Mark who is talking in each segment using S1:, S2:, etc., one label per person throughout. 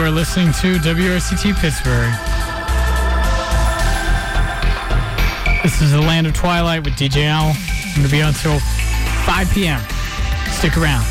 S1: are listening to WRCT Pittsburgh. This is the Land of Twilight with DJ Owl. I'm going to be on until 5 p.m. Stick around.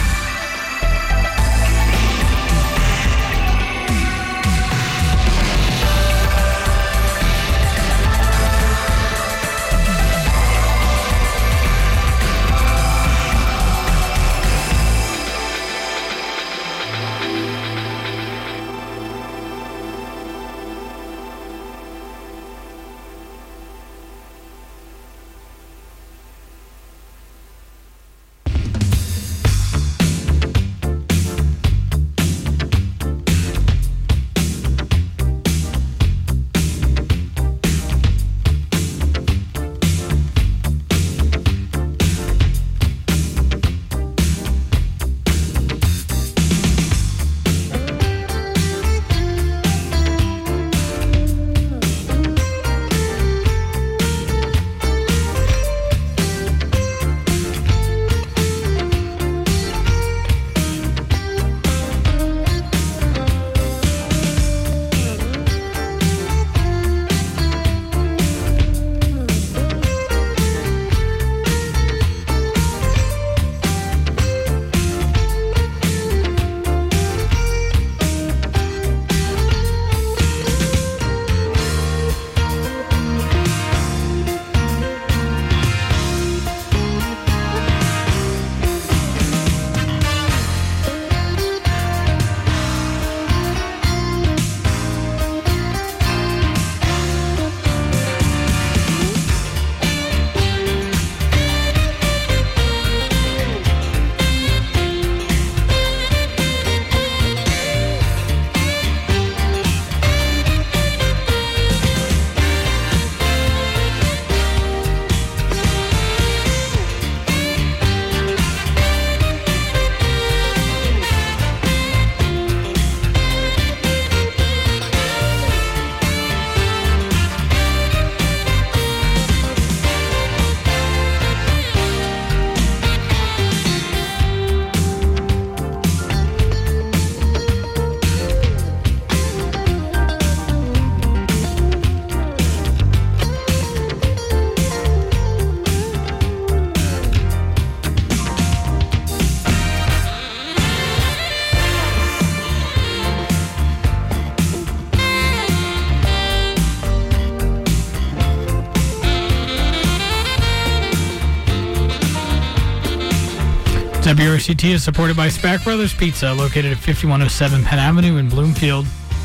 S1: WRCT is supported by Spack Brothers Pizza, located at 5107 Penn Avenue in Bloomfield.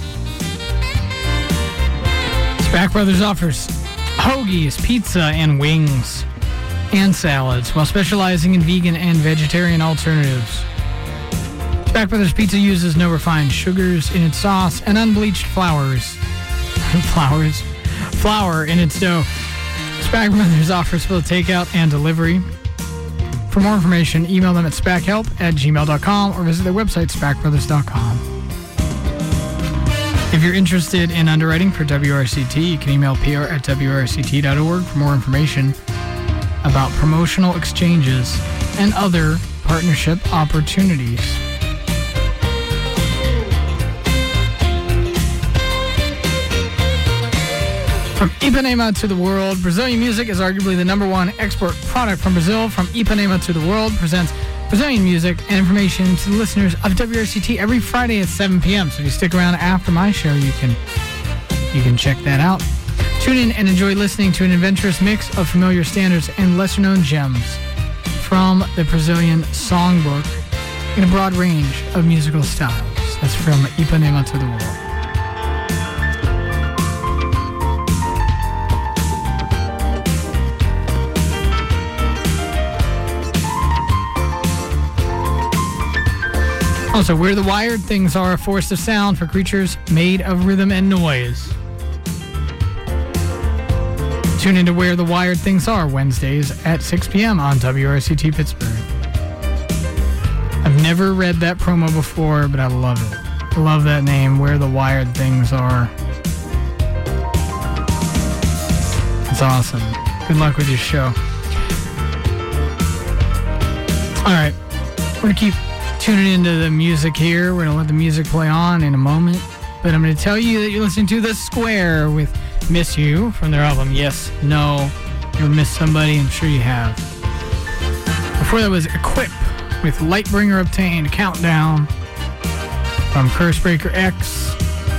S1: Spack Brothers offers hoagies, pizza, and wings, and salads, while specializing in vegan and vegetarian alternatives. Spack Brothers Pizza uses no refined sugars in its sauce and unbleached flour in its dough. Spack Brothers offers both takeout and delivery. For more information, email them at spackhelp@gmail.com or visit their website, spackbrothers.com. If you're interested in underwriting for WRCT, you can email pr@wrct.org for more information about promotional exchanges and other partnership opportunities. From Ipanema to the world, Brazilian music is arguably the #1 export product from Brazil. From Ipanema to the world presents Brazilian music and information to the listeners of WRCT every Friday at 7 p.m. So if you stick around after my show, you can check that out. Tune in and enjoy listening to an adventurous mix of familiar standards and lesser-known gems from the Brazilian songbook in a broad range of musical styles. That's from Ipanema to the world. Also, Where the Wired Things Are, a forest of sound for creatures made of rhythm and noise. Tune into Where the Wired Things Are Wednesdays at 6 p.m. on WRCT Pittsburgh. I've never read that promo before, but I love it. I love that name, Where the Wired Things Are. It's awesome. Good luck with your show. All right, we're going to keep tuning into the music here. We're going to let the music play on in a moment. But I'm going to tell you that you're listening to The Square with Miss You from their album Yes, No. You'll miss somebody, I'm sure you have. Before that was Equip with Lightbringer Obtained, Countdown from Cursebreaker X.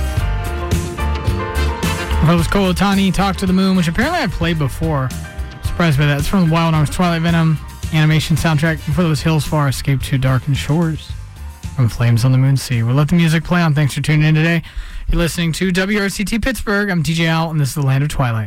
S1: Before that was Cole Otani, Talk to the Moon, which apparently I played before. Surprised by that. It's from the Wild Arms Twilight Venom animation soundtrack. Before that was Hills Far, Escape to Darkened Shores from Flames on the Moon Sea. We'll let the music play on. Thanks for tuning in today. You're listening to WRCT Pittsburgh. I'm DJ Al, and this is the Land of Twilight.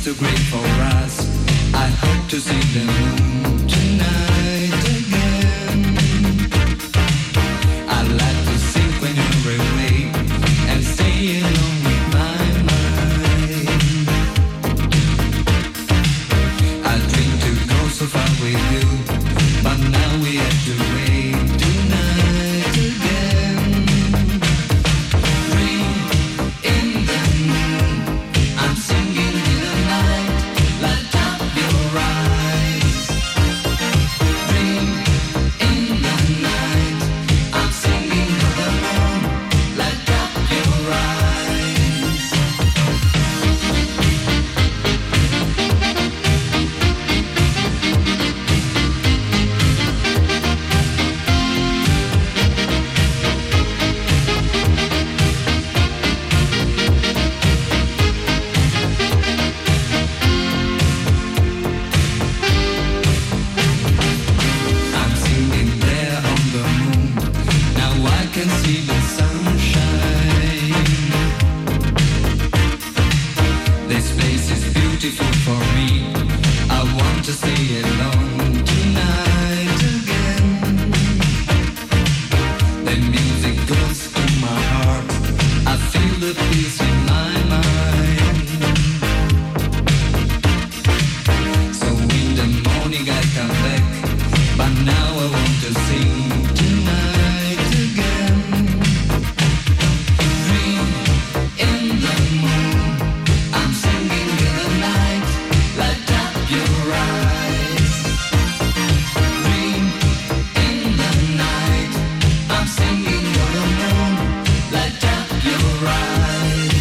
S2: too great for us. I hope to see the moon tonight again. I like to sing when you're away and stay alone with my mind. I dream to go so far with you, but now we have to wait tonight again. Dream in the moon, I'm singing in the night, light up your eyes. Dream in the night, I'm singing in the moon, light up your eyes. I'm singing there on the moon. Now I can see the sunshine. This place is beautiful for me. I want to stay alone tonight again. The music goes to my heart. I feel the peace in my mind. So in the morning I come back, but now I want to sing tonight again. Dream in the moon, I'm singing in the night, light up your eyes. Dream in the night, I'm singing in the moon, light up your eyes.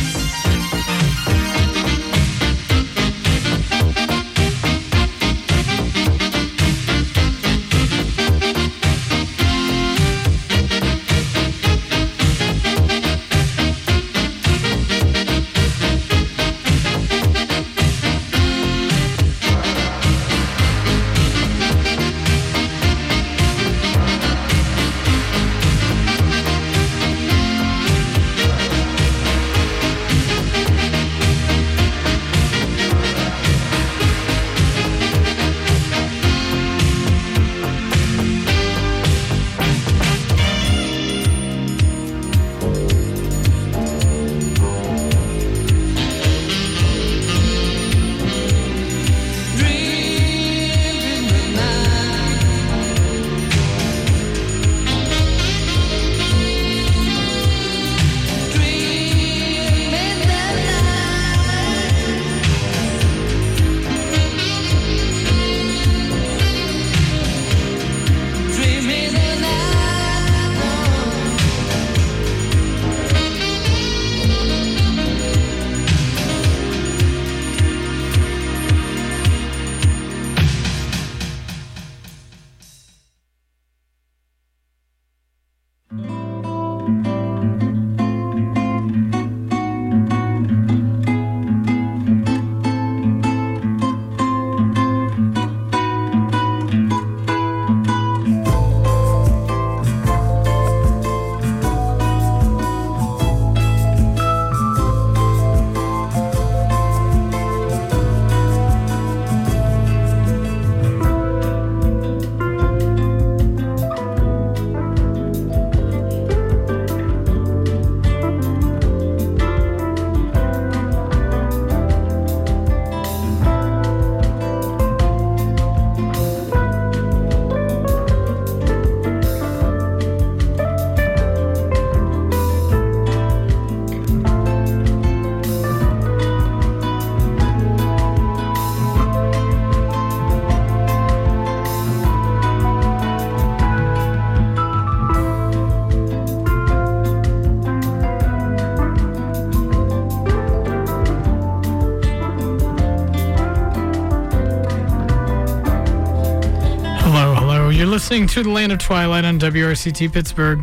S1: Listening to the Land of Twilight on WRCT Pittsburgh.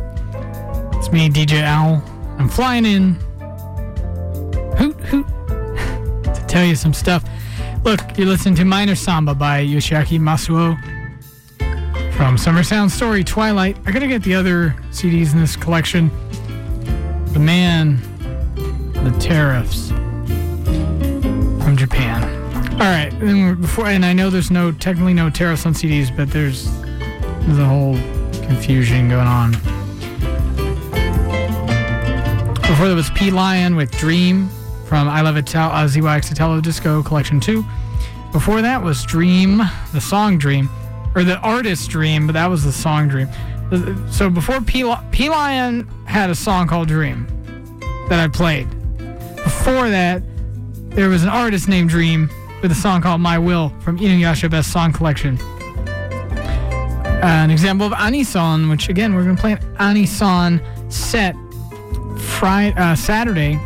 S1: It's me, DJ Owl. I'm flying in. Hoot, hoot. To tell you some stuff. Look, you're listening to Minor Samba by Yoshiaki Masuo from Summer Sound Story, Twilight. I gotta get the other CDs in this collection. The Man, the Tariffs from Japan. right. And I know there's technically no Terrace on CDs, but there's a whole confusion going on. Before there was P. Lion with Dream from I Love ZYX Italo Disco Collection 2. Before that was Dream, the song Dream, or the artist Dream, but that was the song Dream. So before P. Lion had a song called Dream that I played. Before that, there was an artist named Dream with a song called My Will from Inuyasha Best Song Collection. An example of Anison, which again, we're going to play an Anison set Saturday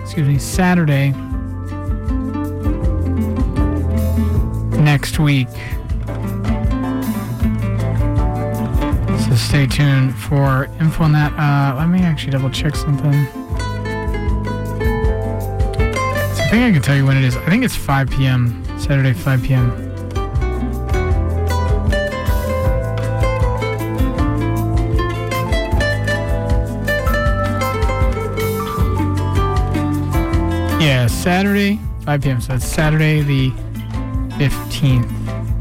S1: next week. So stay tuned for info on that. Let me actually double check something. So I think I can tell you when it is. I think it's 5 p.m. Saturday, 5 p.m. Yeah, Saturday, 5 p.m. So it's Saturday the 15th.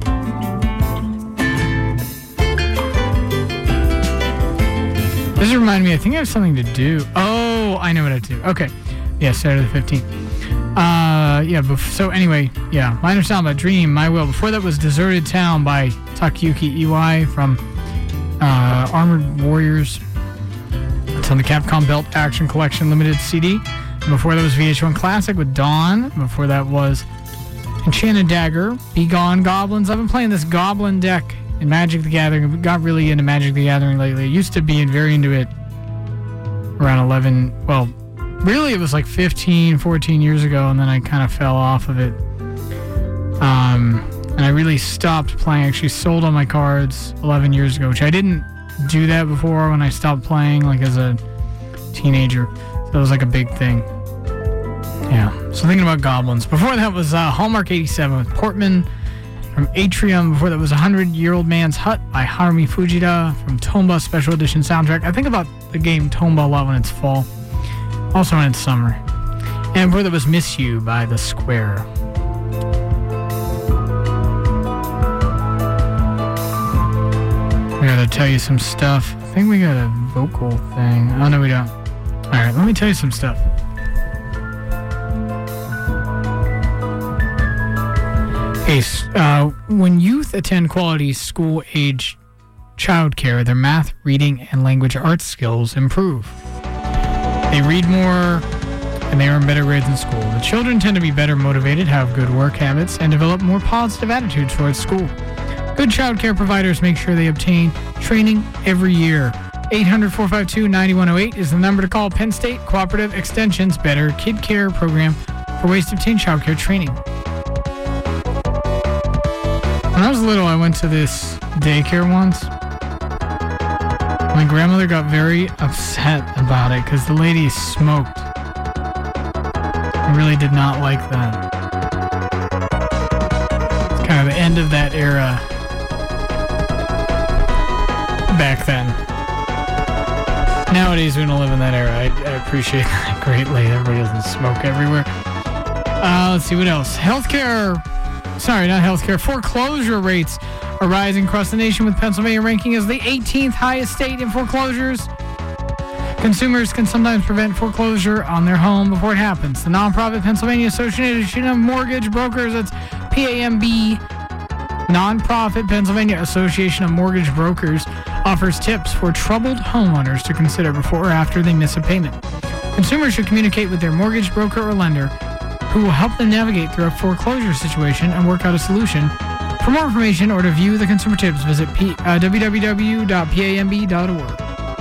S1: This reminds me, I think I have something to do. Oh, I know what I do. Okay. Yeah, Saturday the 15th. So anyway, yeah. Minor Sound by Dream, My Will. Before that was Deserted Town by Takayuki Iwai from Armored Warriors. It's on the Capcom Belt Action Collection Limited CD. And before that was VH1 Classic with Dawn. Before that was Enchanted Dagger, Be Gone Goblins. I've been playing this Goblin deck in Magic the Gathering. I got really into Magic the Gathering lately. I used to be very into it around 11. Well, really it was like 15, 14 years ago, and then I kind of fell off of it. And I really stopped playing. I actually sold all my cards 11 years ago, which I didn't do that before when I stopped playing, like as a teenager. So it was like a big thing. Yeah, so thinking about Goblins. Before that was Hallmark 87 with Portman from Atrium. Before that was 100-Year-Old Man's Hut by Harumi Fujita from Tomba Special Edition soundtrack. I think about the game Tomba a lot when it's fall. Also when it's summer. And before that was Miss You by The Square. We gotta tell you some stuff. I think we got a vocal thing. Oh, no, we don't. Alright, let me tell you some stuff. Okay, when youth attend quality school-age childcare, their math, reading, and language arts skills improve. They read more, and they earn better grades in school. The children tend to be better motivated, have good work habits, and develop more positive attitudes towards school. Good childcare providers make sure they obtain training every year. 800-452-9108 is the number to call. Penn State Cooperative Extension's Better Kid Care program for ways to obtain childcare training. When I was little, I went to this daycare once. My grandmother got very upset about it because the lady smoked. I really did not like that. It's kind of the end of that era back then. Nowadays, we don't live in that era. I appreciate that greatly. Everybody doesn't smoke everywhere. Let's see, what else? Foreclosure rates are rising across the nation, with Pennsylvania ranking as the 18th highest state in foreclosures. Consumers can sometimes prevent foreclosure on their home before it happens. The nonprofit Pennsylvania Association of Mortgage Brokers, that's PAMB, Nonprofit Pennsylvania Association of Mortgage Brokers, offers tips for troubled homeowners to consider before or after they miss a payment. Consumers should communicate with their mortgage broker or lender, who will help them navigate through a foreclosure situation and work out a solution. For more information or to view the consumer tips, visit www.pamb.org.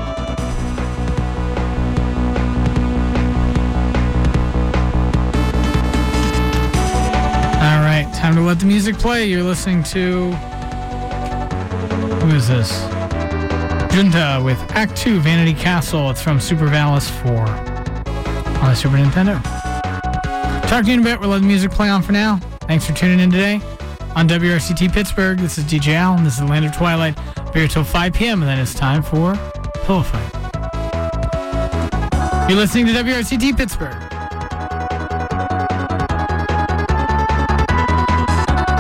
S1: All right, time to let the music play. You're listening to... Who is this? Junta with Act 2, Vanity Castle. It's from Super Valis 4 on the Super Nintendo. Talk to you in a bit. We'll let the music play on for now. Thanks for tuning in today on WRCT Pittsburgh. This is DJ Al, and this is the Land of Twilight. Be here till 5 p.m., and then it's time for Pillow Fight. You're listening to WRCT Pittsburgh.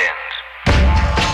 S3: end.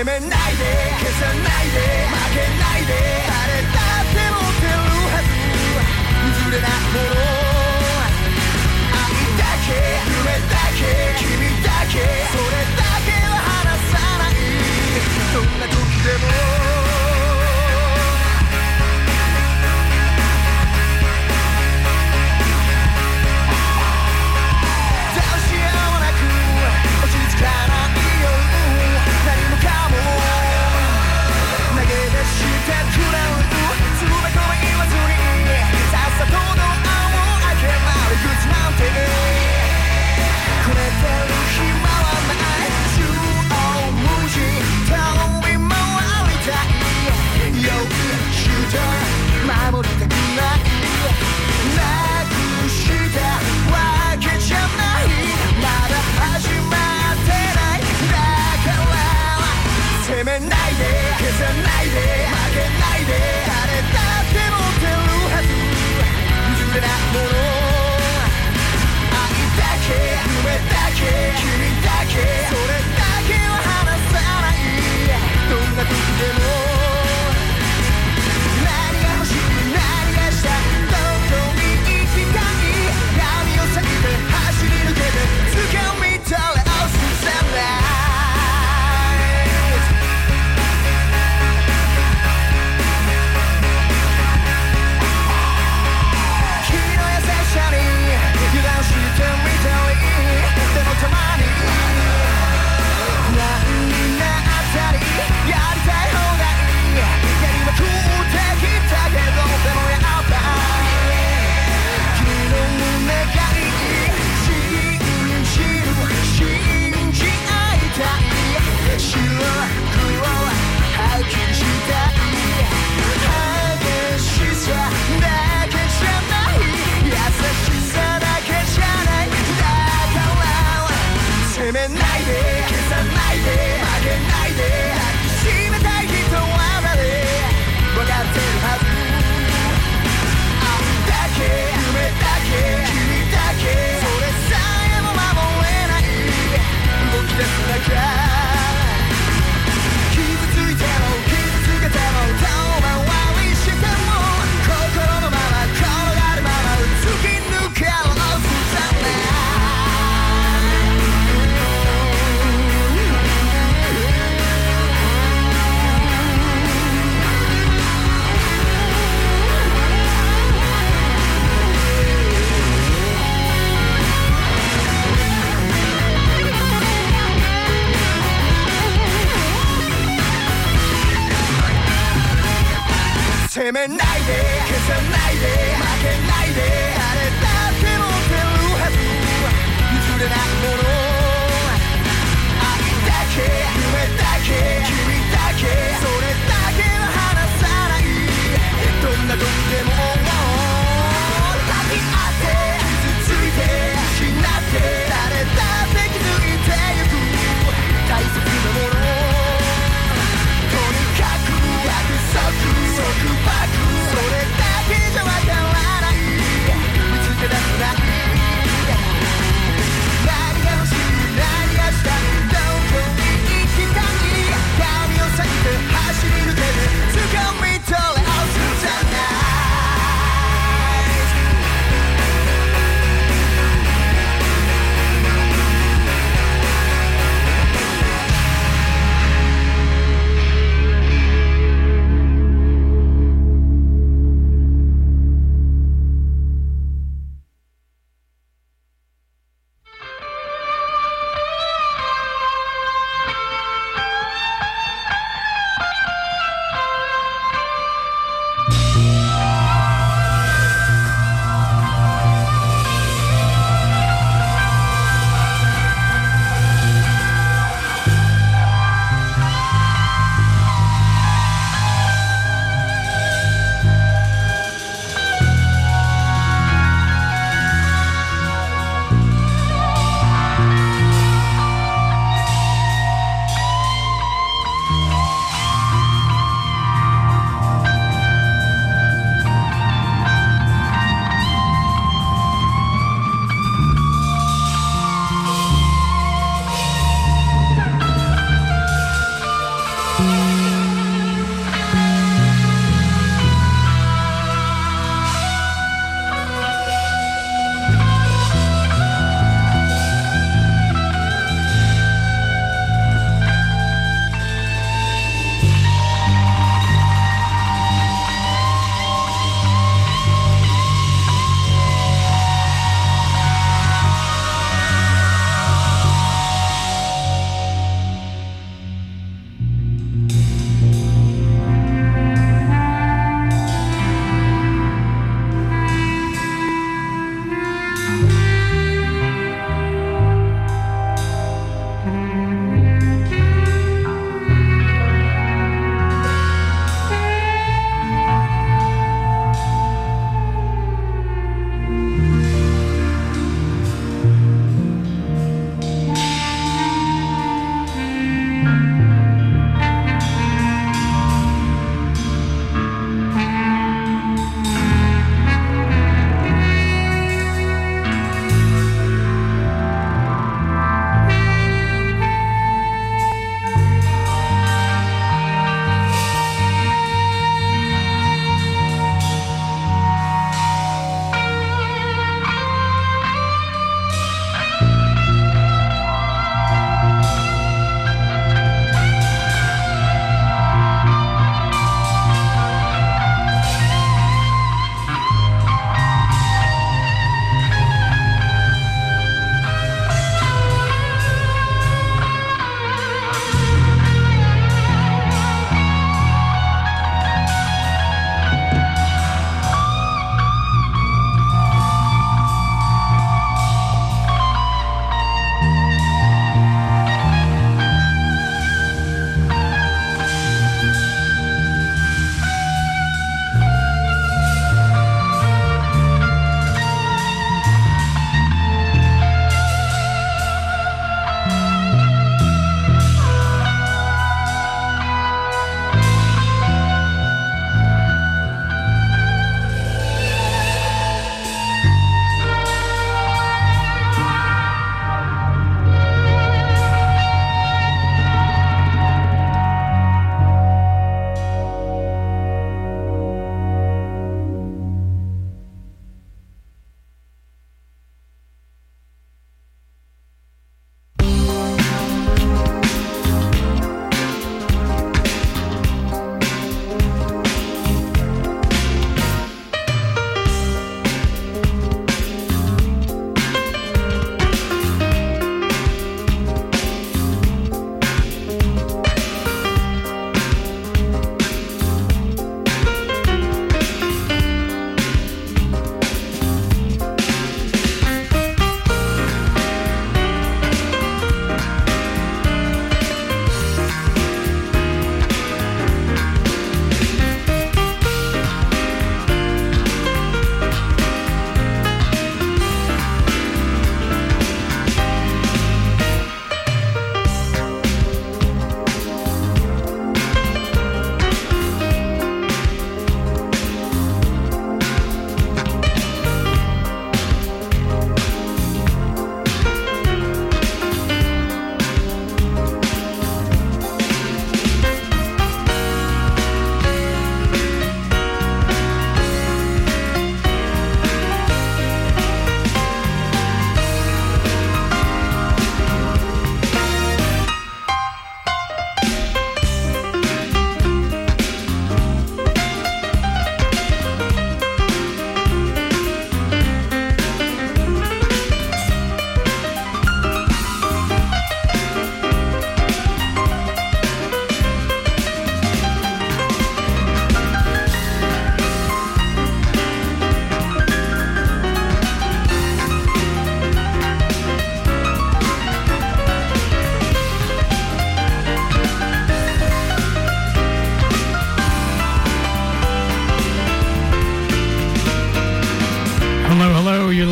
S3: 責めないで消さないで負けないで誰だって持ってるはず譲れないもの愛だけ夢だけ君だけそれだけは離さないどんな時でも「詰め込み言わずにさっさとドアを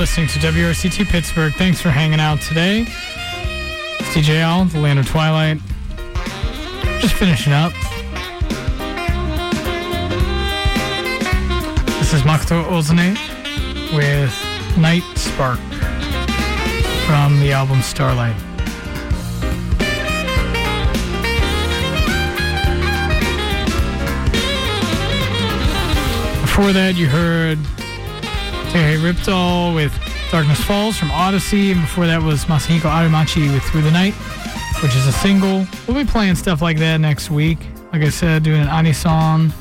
S1: listening to WRCT Pittsburgh. Thanks for hanging out today. It's DJ Al, the Land of Twilight. Just finishing up. This is Makoto Ozune with Night Spark from the album Starlight. Before that, you heard Teihei Riptol with Darkness Falls from Odyssey, and before that was Masahiko Arimachi with Through the Night, which is a single. We'll be playing stuff like that next week. Like I said, doing an Anisan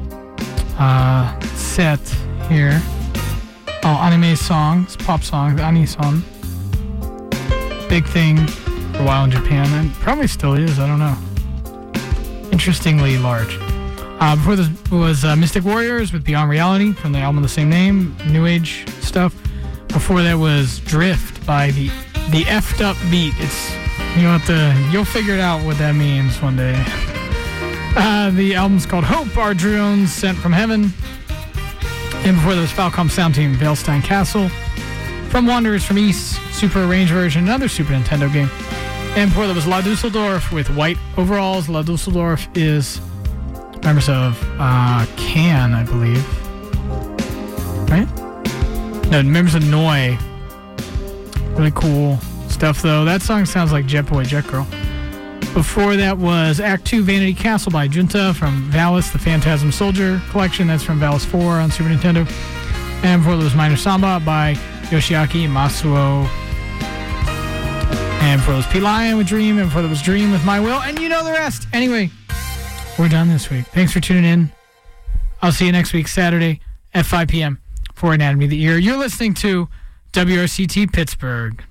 S1: set here. Oh, anime songs, pop songs, Anisan. Big thing for a while in Japan, and probably still is, I don't know. Interestingly large. Before this was Mystic Warriors with Beyond Reality from the album of the same name, New Age stuff. Before that was Drift by the effed up beat. It's you'll figure it out what that means one day. The album's called Hope, Our Drones Sent from Heaven. And before that was Falcom Sound Team, Veilstein Castle. From Wanderers from East, Super Arranged version, another Super Nintendo game. And before that was La Dusseldorf with White Overalls. La Dusseldorf is members of Can, I believe. Right? No, members of Noi. Really cool stuff, though. That song sounds like Jet Boy, Jet Girl. Before that was Act 2 Vanity Castle by Junta from Valis, the Phantasm Soldier collection. That's from Valis 4 on Super Nintendo. And before that was Minor Samba by Yoshiaki Masuo. And before that was P-Lion with Dream. And before that was Dream with My Will. And you know the rest. Anyway, we're done this week. Thanks for tuning in. I'll see you next week, Saturday at 5 p.m. for Anatomy of the Ear. You're listening to WRCT Pittsburgh.